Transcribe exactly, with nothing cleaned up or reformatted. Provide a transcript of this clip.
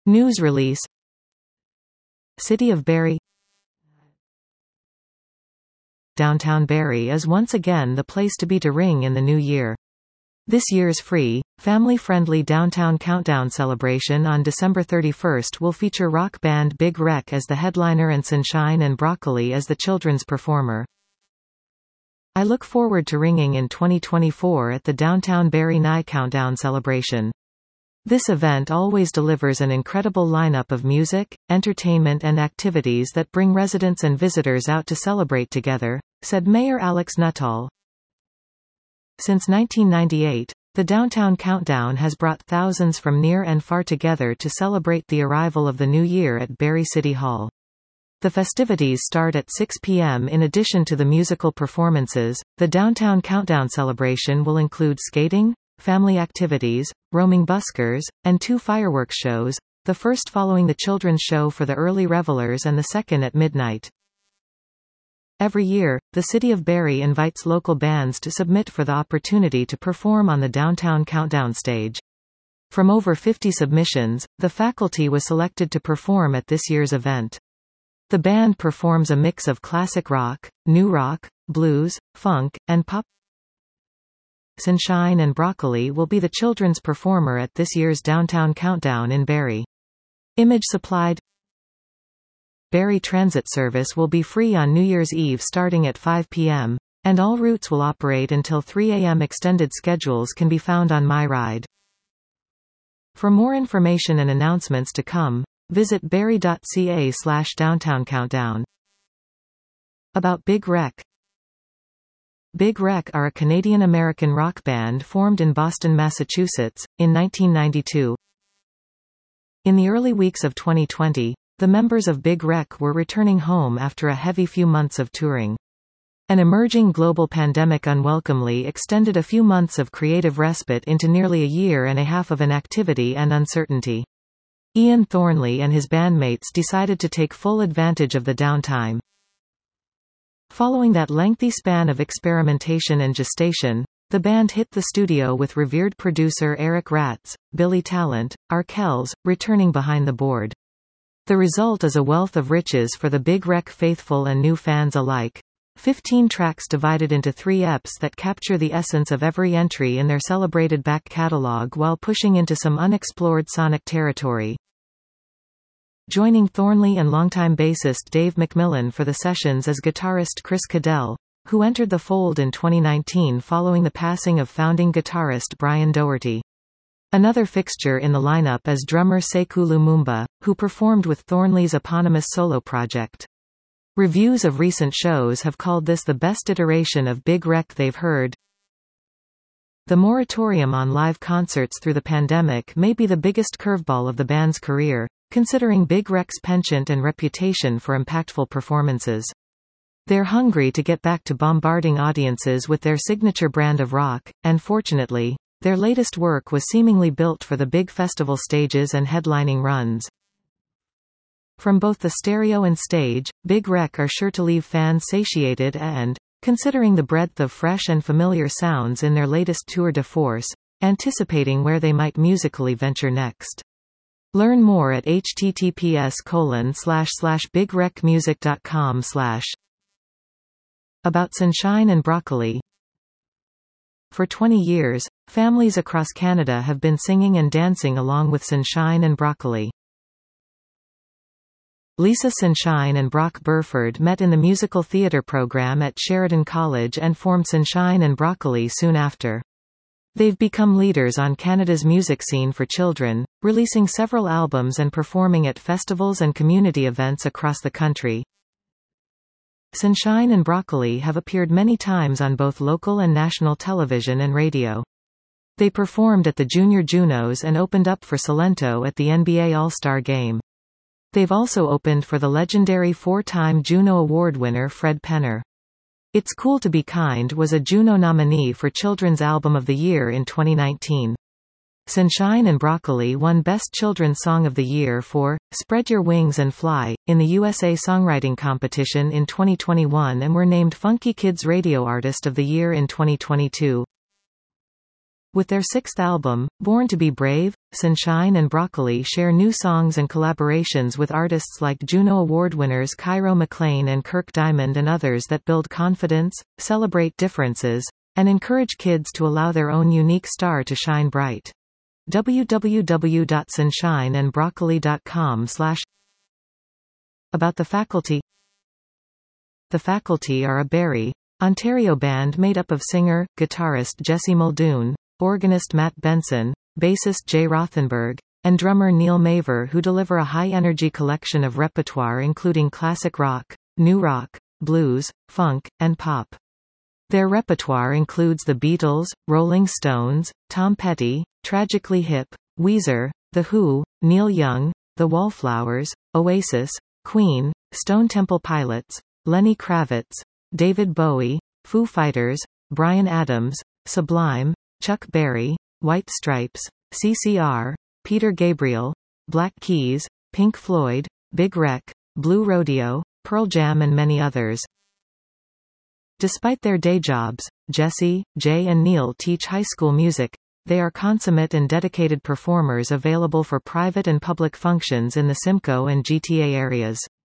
News release. City of Barrie. Downtown Barrie is once again the place to be to ring in the new year. This year's free, family-friendly Downtown Countdown celebration on December thirty-first will feature rock band Big Wreck as the headliner and Sunshine and Broccoli as the children's performer. I look forward to ringing in twenty twenty-four at the Downtown Barrie Nye Countdown celebration. This event always delivers an incredible lineup of music, entertainment and activities that bring residents and visitors out to celebrate together, said Mayor Alex Nuttall. Since nineteen ninety-eight, the Downtown Countdown has brought thousands from near and far together to celebrate the arrival of the new year at Barrie City Hall. The festivities start at six p m In addition to the musical performances, the Downtown Countdown celebration will include skating, family activities, roaming buskers, and two fireworks shows, the first following the children's show for the early revelers and the second at midnight. Every year, the City of Barrie invites local bands to submit for the opportunity to perform on the Downtown Countdown stage. From over fifty submissions, the faculty was selected to perform at this year's event. The band performs a mix of classic rock, new rock, blues, funk, and pop. Sunshine and Broccoli will be the children's performer at this year's Downtown Countdown in Barrie. Image supplied. Barrie Transit service will be free on New Year's Eve starting at five p m, and all routes will operate until three a m Extended schedules can be found on MyRide. For more information and announcements to come, visit barrie dot c a slash downtown countdown. About Big Wreck. Big Wreck are a Canadian-American rock band formed in Boston, Massachusetts, in nineteen ninety-two. In the early weeks of twenty twenty, the members of Big Wreck were returning home after a heavy few months of touring. An emerging global pandemic unwelcomely extended a few months of creative respite into nearly a year and a half of inactivity and uncertainty. Ian Thornley and his bandmates decided to take full advantage of the downtime. Following that lengthy span of experimentation and gestation, the band hit the studio with revered producer Eric Ratz, Billy Talent, Arkells, returning behind the board. The result is a wealth of riches for the Big Wreck faithful and new fans alike. Fifteen tracks divided into three E Ps that capture the essence of every entry in their celebrated back catalog while pushing into some unexplored sonic territory. Joining Thornley and longtime bassist Dave McMillan for the sessions is guitarist Chris Cadell, who entered the fold in twenty nineteen following the passing of founding guitarist Brian Doherty. Another fixture in the lineup is drummer Sekou Lumumba, who performed with Thornley's eponymous solo project. Reviews of recent shows have called this the best iteration of Big Wreck they've heard. The moratorium on live concerts through the pandemic may be the biggest curveball of the band's career, considering Big Wreck's penchant and reputation for impactful performances. They're hungry to get back to bombarding audiences with their signature brand of rock, and fortunately, their latest work was seemingly built for the big festival stages and headlining runs. From both the stereo and stage, Big Wreck are sure to leave fans satiated and, considering the breadth of fresh and familiar sounds in their latest tour de force, anticipating where they might musically venture next. Learn more at h t t p s colon slash slash big wreck music dot com slash. About Sunshine and Broccoli. For twenty years, families across Canada have been singing and dancing along with Sunshine and Broccoli. Lisa Sunshine and Brock Burford met in the musical theatre program at Sheridan College and formed Sunshine and Broccoli soon after. They've become leaders on Canada's music scene for children, releasing several albums and performing at festivals and community events across the country. Sunshine and Broccoli have appeared many times on both local and national television and radio. They performed at the Junior Junos and opened up for Salento at the N B A All-Star Game. They've also opened for the legendary four-time Juno Award winner Fred Penner. It's Cool to Be Kind was a Juno nominee for Children's Album of the Year in twenty nineteen. Sunshine and Broccoli won Best Children's Song of the Year for Spread Your Wings and Fly in the U S A Songwriting Competition in twenty twenty-one and were named Funky Kids Radio Artist of the Year in twenty twenty-two. With their sixth album, Born to be Brave, Sunshine and Broccoli share new songs and collaborations with artists like Juno Award winners Cairo McLean and Kirk Diamond and others that build confidence, celebrate differences, and encourage kids to allow their own unique star to shine bright. w w w dot sunshine and broccoli dot com slash About the Faculty. The Faculty are a Barrie, Ontario band made up of singer, guitarist Jesse Muldoon, organist Matt Benson, bassist Jay Rothenberg, and drummer Neil Maver, who deliver a high-energy collection of repertoire including classic rock, new rock, blues, funk, and pop. Their repertoire includes The Beatles, Rolling Stones, Tom Petty, Tragically Hip, Weezer, The Who, Neil Young, The Wallflowers, Oasis, Queen, Stone Temple Pilots, Lenny Kravitz, David Bowie, Foo Fighters, Bryan Adams, Sublime, Chuck Berry, White Stripes, C C R, Peter Gabriel, Black Keys, Pink Floyd, Big Wreck, Blue Rodeo, Pearl Jam and many others. Despite their day jobs, Jesse, Jay and Neil teach high school music. They are consummate and dedicated performers available for private and public functions in the Simcoe and G T A areas.